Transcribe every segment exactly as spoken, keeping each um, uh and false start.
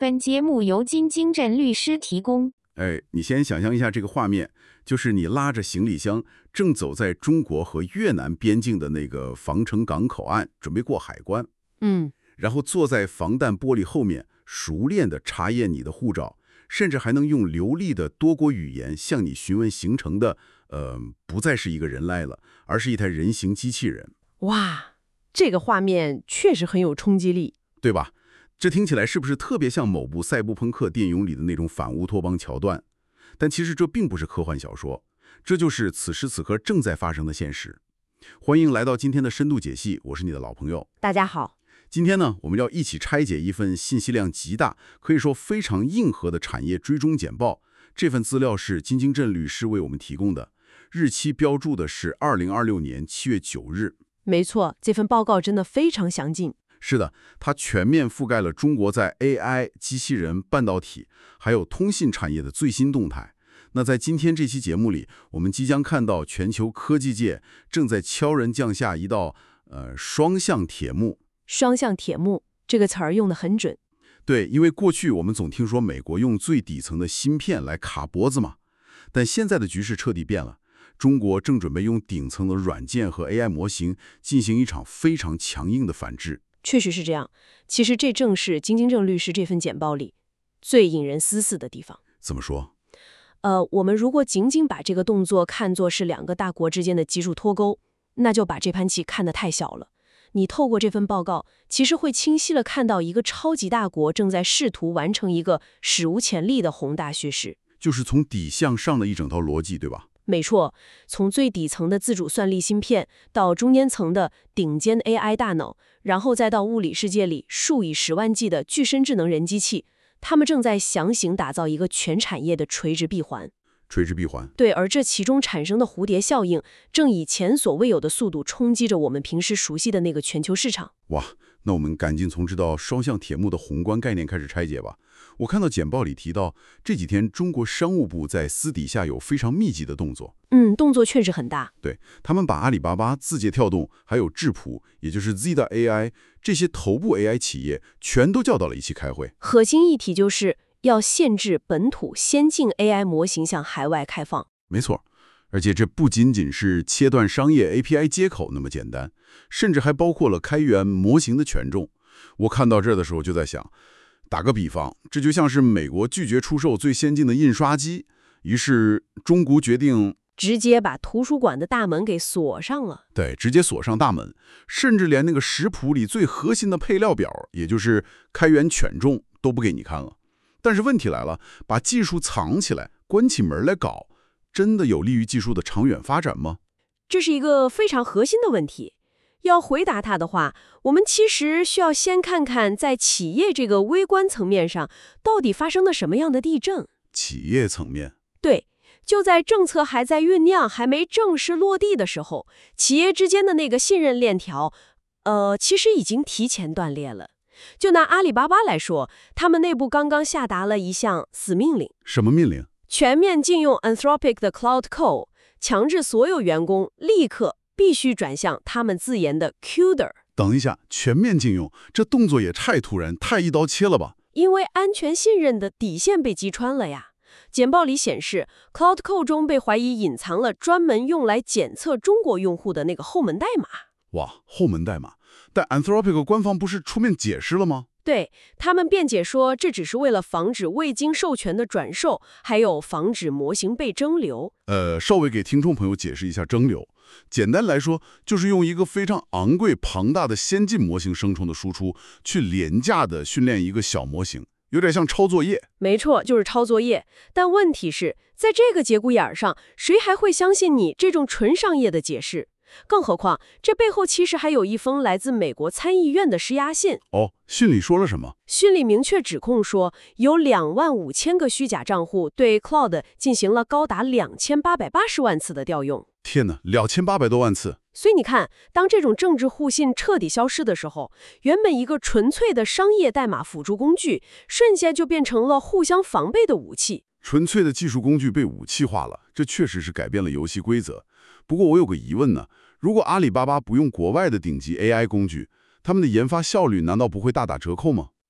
本节目由金京镇律师提供。 哎，你先想象一下这个画面，就是你拉着行李箱，正走在中国和越南边境的那个防城港口岸，准备过海关。 嗯， 然后坐在防弹玻璃后面，熟练地查验你的护照，甚至还能用流利的多国语言向你询问行程的，呃，不再是一个人来了，而是一台人形机器人。 哇，这个画面确实很有冲击力， 对吧？这听起来是不是特别像某部赛博朋克电影里的那种反乌托邦桥段？但其实这并不是科幻小说，这就是此时此刻正在发生的现实。欢迎来到今天的深度解析，我是你的老朋友。 大家好。 今天呢，我们要一起拆解一份信息量极大，可以说非常硬核的产业追踪简报。这份资料是金京镇律师为我们提供的，日期标注的是二零二六年七月九日。 没错，这份报告真的非常详尽。 是的，它全面覆盖了中国在 A I、机器人、半导体还有通信产业的最新动态。那在今天这期节目里，我们即将看到全球科技界正在悄然降下一道呃双向铁幕。 双向铁幕这个词儿用得很准。 对，因为过去我们总听说美国用最底层的芯片来卡脖子嘛，但现在的局势彻底变了。中国正准备用顶层的软件和 A I 模型进行一场非常强硬的反制。 确实是这样，其实这正是金京镇律师这份简报里最引人思思的地方。 怎么说？ 呃，我们如果仅仅把这个动作看作是两个大国之间的技术脱钩，那就把这盘棋看得太小了。你透过这份报告，其实会清晰地看到一个超级大国正在试图完成一个史无前例的宏大叙事， 就是从底向上的一整套逻辑，对吧？ 没错，从最底层的自主算力芯片，到中间层的顶尖 A I 大脑，然后再到物理世界里数以十万计的具身智能人机器，他们正在强行打造一个全产业的垂直闭环。 垂直闭环。 对，而这其中产生的蝴蝶效应，正以前所未有的速度冲击着我们平时熟悉的那个全球市场。 哇，那我们赶紧从这道双向铁幕的宏观概念开始拆解吧。我看到简报里提到，这几天中国商务部在私底下有非常密集的动作。 嗯，动作确实很大。 对，他们把阿里巴巴、字节跳动，还有智谱，也就是 Zeta A I 这些头部 A I 企业，全都叫到了一起开会。 核心议题就是要限制本土先进 A I 模型向海外开放。 没错，而且这不仅仅是切断商业 A P I 接口那么简单，甚至还包括了开源模型的权重。我看到这儿的时候就在想，打个比方，这就像是美国拒绝出售最先进的印刷机，于是中国决定直接把图书馆的大门给锁上了。 对，直接锁上大门，甚至连那个食谱里最核心的配料表，也就是开源权重都不给你看了。但是问题来了，把技术藏起来，关起门来搞，真的有利于技术的长远发展吗？ 这是一个非常核心的问题。要回答它的话，我们其实需要先看看在企业这个微观层面上，到底发生了什么样的地震。 企业层面。 对，就在政策还在酝酿、还没正式落地的时候，企业之间的那个信任链条，呃，其实已经提前断裂了。就拿阿里巴巴来说，他们内部刚刚下达了一项死命令。 什么命令？ 全面禁用 Anthropic 的 Cloud Code， 强制所有员工立刻必须转向他们自研的 CUDA。 等一下，全面禁用，这动作也太突然，太一刀切了吧？ 因为安全信任的底线被击穿了呀。简报里显示 ，Cloud Code 中被怀疑隐藏了专门用来检测中国用户的那个后门代码。 哇，后门代码？但 Anthropic 官方不是出面解释了吗？ 对，他们辩解说，这只是为了防止未经授权的转授，还有防止模型被蒸馏。 呃，稍微给听众朋友解释一下蒸馏。简单来说，就是用一个非常昂贵庞大的先进模型生成的输出，去廉价的训练一个小模型，有点像抄作业。 没错，就是抄作业。但问题是，在这个节骨眼上，谁还会相信你这种纯商业的解释？更何况，这背后其实还有一封来自美国参议院的施压信。 哦，信里说了什么？ 信里明确指控说，有两万五千个虚假账户对 Cloud 进行了高达两千八百八十万次的调用。 天哪，两千八百多万次！ 所以你看，当这种政治互信彻底消失的时候，原本一个纯粹的商业代码辅助工具，瞬间就变成了互相防备的武器。 纯粹的技术工具被武器化了，这确实是改变了游戏规则。不过我有个疑问呢，如果阿里巴巴不用国外的顶级 A I 工具，他们的研发效率难道不会大打折扣吗？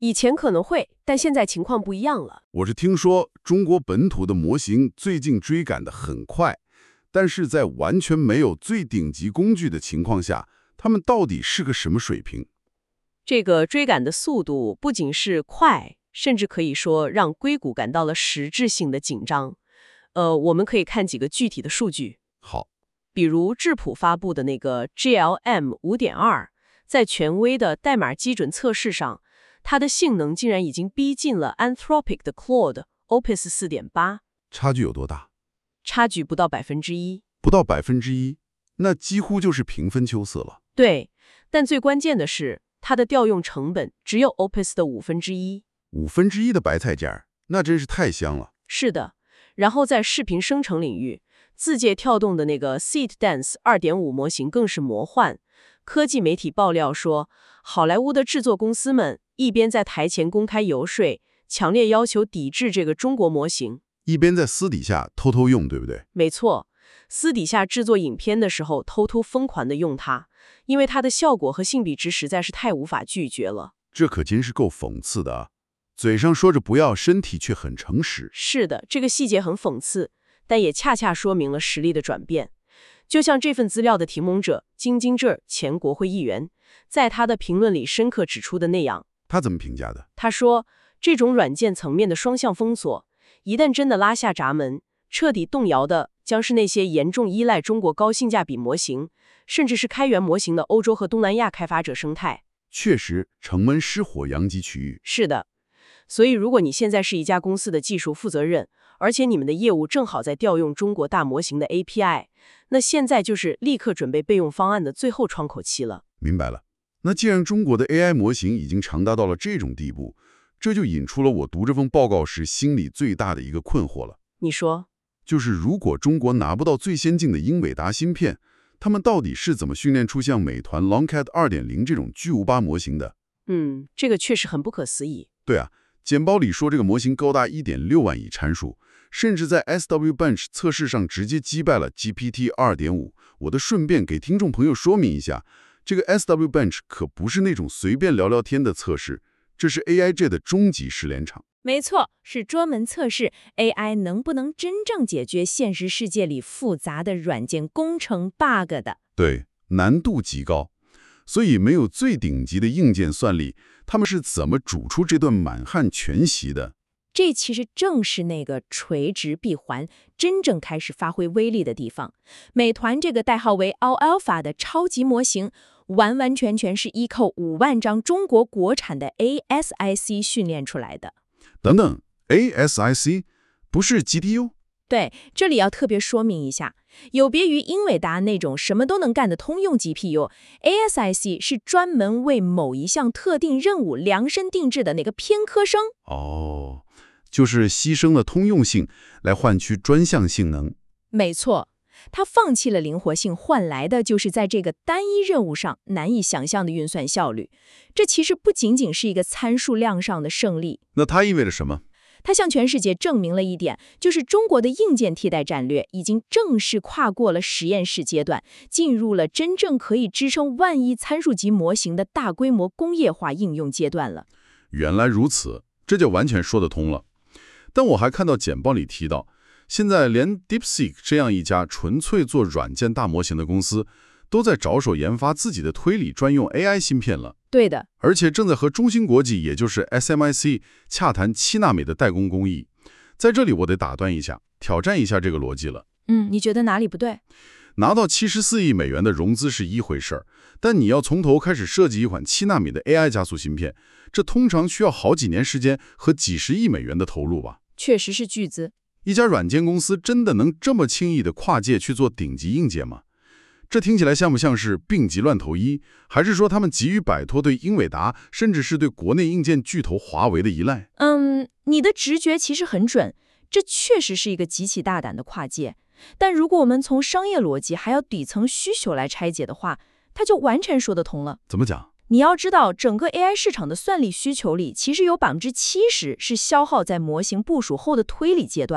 以前可能会，但现在情况不一样了。 我是听说中国本土的模型最近追赶得很快，但是在完全没有最顶级工具的情况下，他们到底是个什么水平？ 这个追赶的速度不仅是快，甚至可以说让硅谷感到了实质性的紧张。呃，我们可以看几个具体的数据。 好， 比如智谱发布的那个 G L M 五点二，在权威的代码基准测试上，它的性能竟然已经逼近了 Anthropic 的 Claude Opus 四点八， 差距有多大？ 差距不到百分之一。 不到百分之一，那几乎就是平分秋色了。 对，但最关键的是，它的调用成本只有 Opus 的五分之一。 五分之一的白菜价，那真是太香了。 是的，然后在视频生成领域，字节跳动的那个 Seedance 二点五 模型更是魔幻。科技媒体爆料说，好莱坞的制作公司们一边在台前公开游说，强烈要求抵制这个中国模型， 一边在私底下偷偷用，对不对？ 没错，私底下制作影片的时候偷偷疯狂地用它，因为它的效果和性比值实在是太无法拒绝了。 这可真是够讽刺的啊！嘴上说着不要，身体却很诚实。 是的，这个细节很讽刺，但也恰恰说明了实力的转变。就像这份资料的提供者金金正前国会议员，在他的评论里深刻指出的那样， 他怎么评价的？ 他说，这种软件层面的双向封锁，一旦真的拉下闸门，彻底动摇的将是那些严重依赖中国高性价比模型，甚至是开源模型的欧洲和东南亚开发者生态。 确实，城门失火，殃及池鱼。 是的，所以如果你现在是一家公司的技术负责人，而且你们的业务正好在调用中国大模型的 A P I， 那现在就是立刻准备备用方案的最后窗口期了。 明白了。那既然中国的 A I 模型已经强大到了这种地步，这就引出了我读这份报告时心里最大的一个困惑了。 你说， 就是如果中国拿不到最先进的英伟达芯片，他们到底是怎么训练出像美团 Longcat 二点零 这种巨无霸模型的？ 嗯，这个确实很不可思议。 对啊，简报里说这个模型高达 一点六万亿参数，甚至在 S W Bench 测试上直接击败了 G P T 二点五。我得顺便给听众朋友说明一下，这个 S W Bench 可不是那种随便聊聊天的测试，这是 A I 界的终极试炼场。 没错，是专门测试 A I 能不能真正解决现实世界里复杂的软件工程 bug 的。 对，难度极高，所以没有最顶级的硬件算力，他们是怎么煮出这顿满汉全席的？ 这其实正是那个垂直闭环真正开始发挥威力的地方。美团这个代号为 Alpha 的超级模型，完完全全是依靠五万张中国国产的 A S I C 训练出来的。 等等 ，A S I C 不是 G P U？ 对，这里要特别说明一下，有别于英伟达那种什么都能干的通用 G P U，A S I C 是专门为某一项特定任务量身定制的那个偏科生。 哦，就是牺牲了通用性来换取专项性能。 没错，它放弃了灵活性，换来的就是在这个单一任务上难以想象的运算效率。这其实不仅仅是一个参数量上的胜利， 那它意味着什么？ 它向全世界证明了一点，就是中国的硬件替代战略已经正式跨过了实验室阶段，进入了真正可以支撑万亿参数级模型的大规模工业化应用阶段了。 原来如此，这就完全说得通了。但我还看到简报里提到，现在连 DeepSeek 这样一家纯粹做软件大模型的公司，都在着手研发自己的推理专用 A I 芯片了。 对的， 而且正在和中芯国际，也就是 S M I C 洽谈七纳米的代工工艺。在这里我得打断一下，挑战一下这个逻辑了。 嗯，你觉得哪里不对？ 拿到七十四亿美元的融资是一回事儿，但你要从头开始设计一款七纳米的 A I 加速芯片，这通常需要好几年时间和几十亿美元的投入吧？ 确实是巨资。 一家软件公司真的能这么轻易的跨界去做顶级硬件吗？这听起来像不像是病急乱投医，还是说他们急于摆脱对英伟达，甚至是对国内硬件巨头华为的依赖？ 嗯，你的直觉其实很准，这确实是一个极其大胆的跨界。但如果我们从商业逻辑还有底层需求来拆解的话，它就完全说得通了。 怎么讲？ 你要知道，整个 A I 市场的算力需求里，其实有百分之七十是消耗在模型部署后的推理阶段的。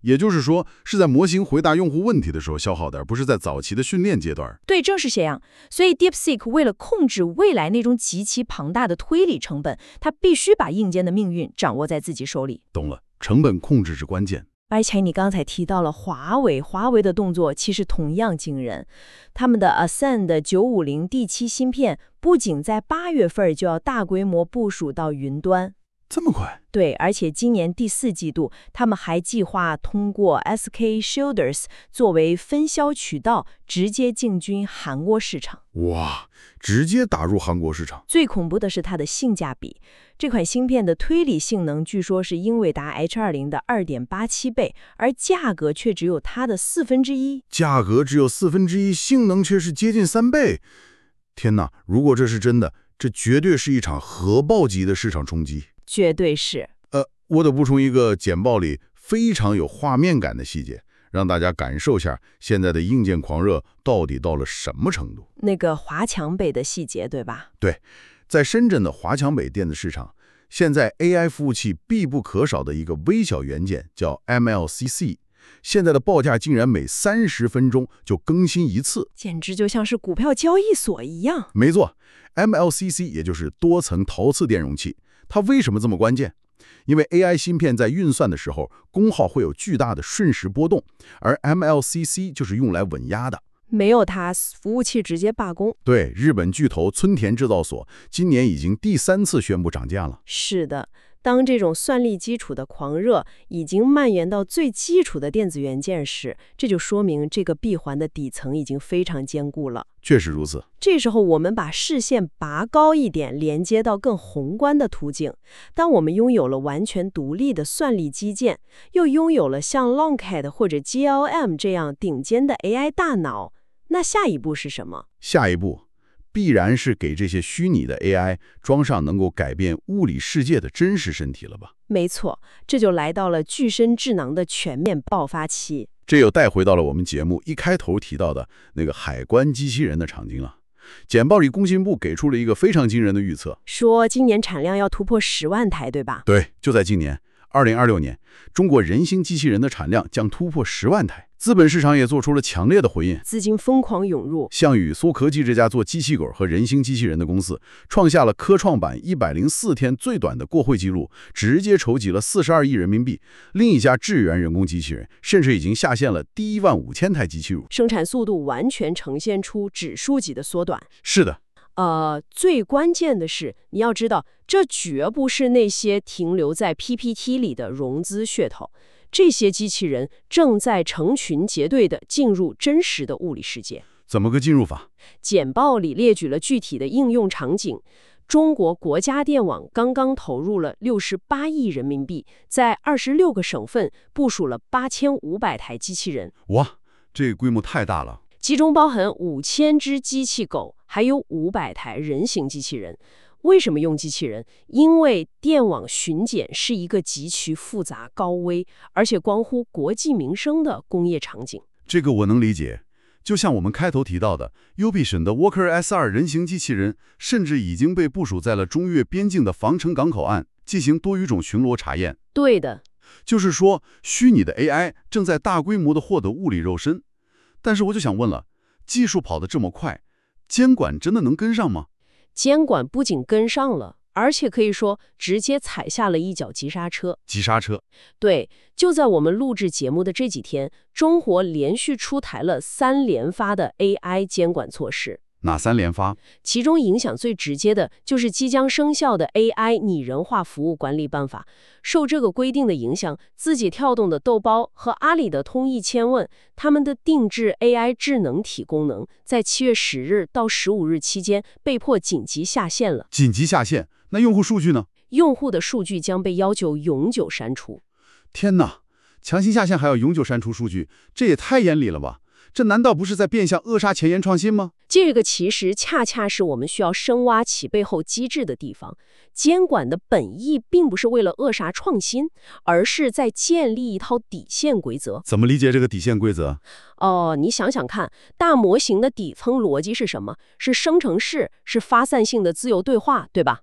也就是说，是在模型回答用户问题的时候消耗的，而不是在早期的训练阶段。 对，正是这样。所以 DeepSeek 为了控制未来那种极其庞大的推理成本，它必须把硬件的命运掌握在自己手里。 懂了，成本控制是关键。 而且你刚才提到了华为，华为的动作其实同样惊人。他们的 Ascend 九五零 D 七 芯片不仅在八月份就要大规模部署到云端， 这么快？ 对，而且今年第四季度，他们还计划通过 S K Shoulders 作为分销渠道，直接进军韩国市场。 哇，直接打入韩国市场。 最恐怖的是它的性价比，这款芯片的推理性能据说是英伟达 H 二十 的 二点八七 倍，而价格却只有它的四分之一。 价格只有四分之一，性能却是接近三倍。天哪，如果这是真的，这绝对是一场核爆级的市场冲击。 绝对是。 呃，我得补充一个简报里非常有画面感的细节，让大家感受下现在的硬件狂热到底到了什么程度。 那个华强北的细节，对吧？ 对，在深圳的华强北电子市场，现在 A I 服务器必不可少的一个微小元件叫 M L C C， 现在的报价竟然每三十分钟就更新一次， 简直就像是股票交易所一样。 没错， M L C C 也就是多层陶瓷电容器。它为什么这么关键？因为 A I 芯片在运算的时候，功耗会有巨大的瞬时波动，而 M L C C 就是用来稳压的。 没有它，服务器直接罢工。 对，日本巨头村田制造所今年已经第三次宣布涨价了。 是的，当这种算力基础的狂热已经蔓延到最基础的电子元件时，这就说明这个闭环的底层已经非常坚固了。 确实如此。 这时候我们把视线拔高一点，连接到更宏观的途径。当我们拥有了完全独立的算力基建，又拥有了像 Longcat 或者 G L M 这样顶尖的 A I 大脑，那下一步是什么？ 下一步必然是给这些虚拟的 A I 装上能够改变物理世界的真实身体了吧？ 没错，这就来到了具身智能的全面爆发期。 这又带回到了我们节目一开头提到的那个海关机器人的场景了。简报里工信部给出了一个非常惊人的预测， 说今年产量要突破十万台，对吧？ 对，就在今年二零二六年，中国人形机器人的产量将突破十万台。资本市场也做出了强烈的回应， 资金疯狂涌入。 像宇搜科技这家做机器狗和人形机器人的公司，创下了科创板一百零四天最短的过会记录，直接筹集了四十二亿人民币。另一家智源人工机器人甚至已经下线了第一万五千台机器入， 生产速度完全呈现出指数级的缩短。 是的。 呃，最关键的是，你要知道，这绝不是那些停留在 P P T 里的融资噱头。这些机器人正在成群结队地进入真实的物理世界。 怎么个进入法？ 简报里列举了具体的应用场景。中国国家电网刚刚投入了六十八亿人民币，在二十六个省份部署了八千五百台机器人。 哇，这个规模太大了。 其中包含五千只机器狗，还有五百台人形机器人。为什么用机器人？因为电网巡检是一个极其复杂、高危，而且关乎国计民生的工业场景。 这个我能理解。就像我们开头提到的 ，U P 省的 Walker S 二 人形机器人，甚至已经被部署在了中越边境的防城港口岸，进行多语种巡逻查验。 对的， 就是说，虚拟的 A I 正在大规模地获得物理肉身。但是我就想问了，技术跑得这么快，监管真的能跟上吗？ 监管不仅跟上了，而且可以说直接踩下了一脚急刹车。 急刹车。 对，就在我们录制节目的这几天，中国连续出台了三连发的 A I 监管措施。 哪三连发？ 其中影响最直接的就是即将生效的 A I 拟人化服务管理办法。受这个规定的影响，字节跳动的豆包和阿里的通义千问，他们的定制 A I 智能体功能，在七月十日到十五日期间被迫紧急下线了。 紧急下线？那用户数据呢？ 用户的数据将被要求永久删除。 天哪，强行下线还要永久删除数据，这也太严厉了吧？这难道不是在变相扼杀前沿创新吗？ 这个其实恰恰是我们需要深挖其背后机制的地方。监管的本意并不是为了扼杀创新，而是在建立一套底线规则。 怎么理解这个底线规则？ 哦，你想想看，大模型的底层逻辑是什么？是生成式，是发散性的自由对话，对吧？ 对。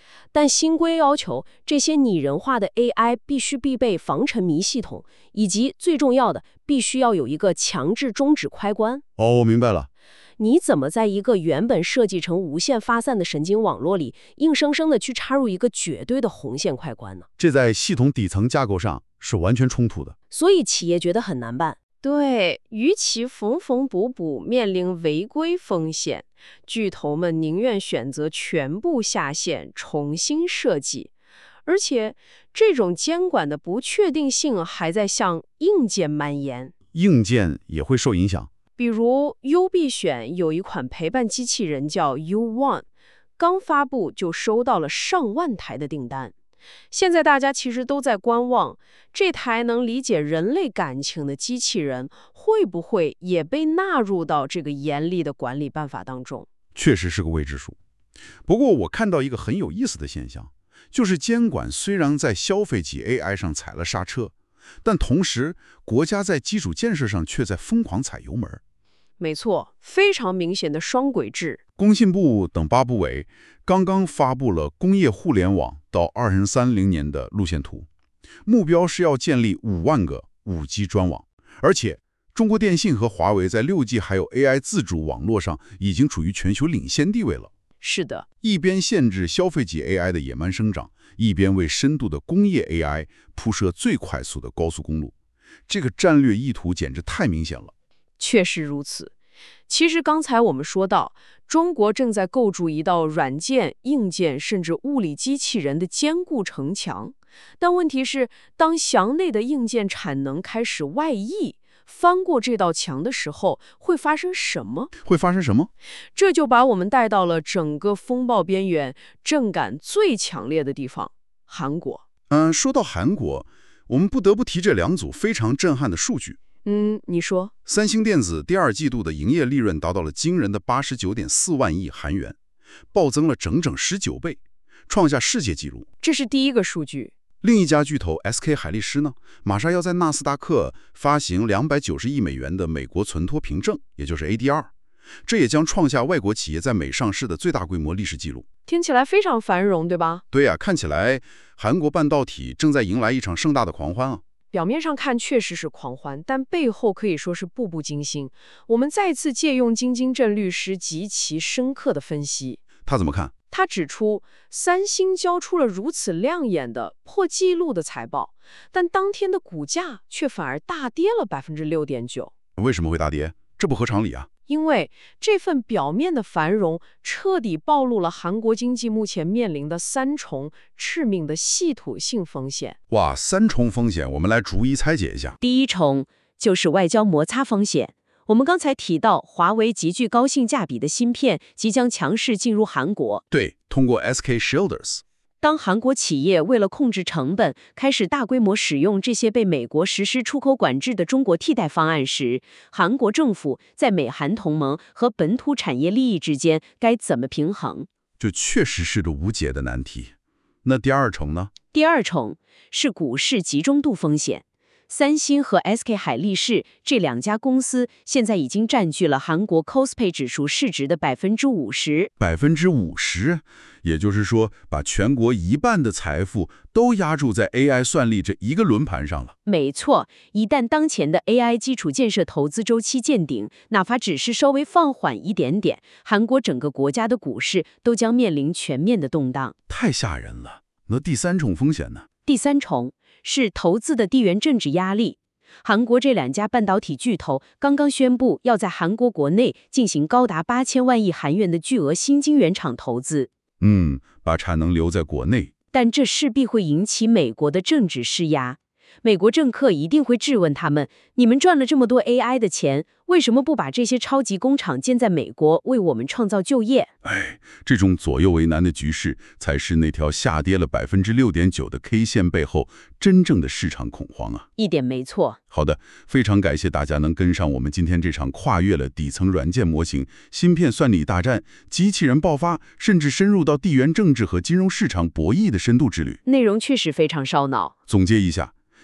但新规要求这些拟人化的 A I 必须必备防沉迷系统，以及最重要的，必须要有一个强制终止开关。 哦，我明白了。 你怎么在一个原本设计成无限发散的神经网络里，硬生生的去插入一个绝对的红线开关呢？ 这在系统底层架构上是完全冲突的。 所以企业觉得很难办。对，与其缝缝补补面临违规风险，巨头们宁愿选择全部下线，重新设计。而且，这种监管的不确定性还在向硬件蔓延。 硬件也会受影响。 比如优必选有一款陪伴机器人叫 U One， 刚发布就收到了上万台的订单。现在大家其实都在观望，这台能理解人类感情的机器人会不会也被纳入到这个严厉的管理办法当中？ 确实是个未知数。不过我看到一个很有意思的现象，就是监管虽然在消费级 A I 上踩了刹车，但同时国家在基础建设上却在疯狂踩油门。 没错，非常明显的双轨制。 工信部等八部委刚刚发布了工业互联网到二零三零年的路线图，目标是要建立五万个 五 G 专网，而且中国电信和华为在 六 G 还有 A I 自主网络上已经处于全球领先地位了。 是的， 一边限制消费级 A I 的野蛮生长，一边为深度的工业 A I 铺设最快速的高速公路，这个战略意图简直太明显了。 确实如此。其实刚才我们说到，中国正在构筑一道软件、硬件甚至物理机器人的坚固城墙。但问题是，当墙内的硬件产能开始外溢，翻过这道墙的时候，会发生什么？ 会发生什么？ 这就把我们带到了整个风暴边缘、震感最强烈的地方——韩国。 嗯，说到韩国，我们不得不提这两组非常震撼的数据。 嗯，你说， 三星电子第二季度的营业利润达到了惊人的八十九点四万亿韩元，暴增了整整十九倍，创下世界纪录。 这是第一个数据。 另一家巨头 S K 海力士呢，马上要在纳斯达克发行两百九十亿美元的美国存托凭证，也就是 A D R， 这也将创下外国企业在美上市的最大规模历史记录。 听起来非常繁荣，对吧？ 对呀、啊，看起来韩国半导体正在迎来一场盛大的狂欢啊。 表面上看确实是狂欢，但背后可以说是步步惊心。我们再次借用金金正律师极其深刻的分析。 他怎么看？ 他指出，三星交出了如此亮眼的破纪录的财报，但当天的股价却反而大跌了 百分之六点九。 为什么会大跌？这不合常理啊！ 因为这份表面的繁荣彻底暴露了韩国经济目前面临的三重致命的系统性风险。 哇，三重风险，我们来逐一拆解一下。 第一重就是外交摩擦风险。我们刚才提到，华为极具高性价比的芯片即将强势进入韩国。 对，通过 S K Shielders。 当韩国企业为了控制成本，开始大规模使用这些被美国实施出口管制的中国替代方案时，韩国政府在美韩同盟和本土产业利益之间该怎么平衡？ 这确实是个无解的难题。那第二重呢？ 第二重是股市集中度风险。三星和 S K 海力士这两家公司现在已经占据了韩国 K O S P I 指数市值的百分之五十。 百分之五十，也就是说，把全国一半的财富都压注在 A I 算力这一个轮盘上了。 没错，一旦当前的 A I 基础建设投资周期见顶，哪怕只是稍微放缓一点点，韩国整个国家的股市都将面临全面的动荡。 太吓人了。那第三重风险呢？ 第三重是投资的地缘政治压力。韩国这两家半导体巨头刚刚宣布要在韩国国内进行高达八千万亿韩元的巨额新晶圆厂投资。 嗯，把产能留在国内。 但这势必会引起美国的政治施压。美国政客一定会质问他们：你们赚了这么多 A I 的钱，为什么不把这些超级工厂建在美国，为我们创造就业？ 哎，这种左右为难的局势，才是那条下跌了 百分之六点九 的 K 线背后真正的市场恐慌啊！ 一点没错。 好的，非常感谢大家能跟上我们今天这场跨越了底层软件模型、芯片算力大战、机器人爆发，甚至深入到地缘政治和金融市场博弈的深度之旅。 内容确实非常烧脑。 总结一下，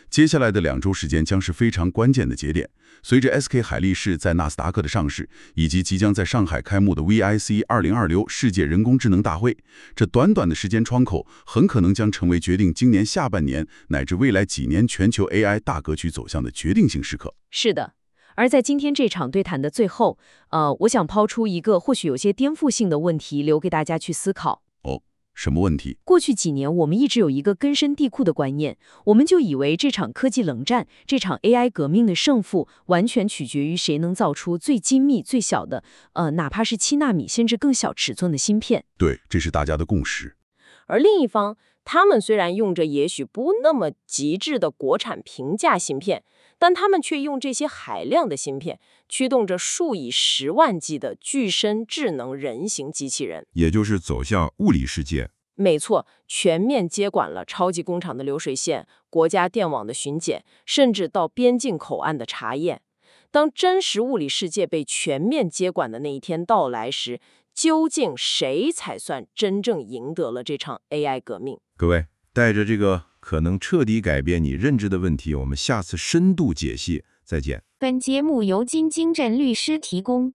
接下来的两周时间将是非常关键的节点。随着 S K 海力士在纳斯达克的上市，以及即将在上海开幕的 V I C 二零二零世界人工智能大会，这短短的时间窗口很可能将成为决定今年下半年乃至未来几年全球 A I 大格局走向的决定性时刻。 是的。而在今天这场对谈的最后，呃，我想抛出一个或许有些颠覆性的问题，留给大家去思考。 哦，什么问题？ 过去几年，我们一直有一个根深蒂固的观念，我们就以为这场科技冷战，这场 A I 革命的胜负，完全取决于谁能造出最精密、最小的，呃，哪怕是七纳米甚至更小尺寸的芯片。 对，这是大家的共识。 而另一方，他们虽然用着也许不那么极致的国产平价芯片，但他们却用这些海量的芯片驱动着数以十万计的具身智能人形机器人， 也就是走向物理世界。 没错，全面接管了超级工厂的流水线、国家电网的巡检，甚至到边境口岸的查验。当真实物理世界被全面接管的那一天到来时，究竟谁才算真正赢得了这场 A I 革命？ 各位，带着这个可能彻底改变你认知的问题，我们下次深度解析，再见。 本节目由金金镇律师提供。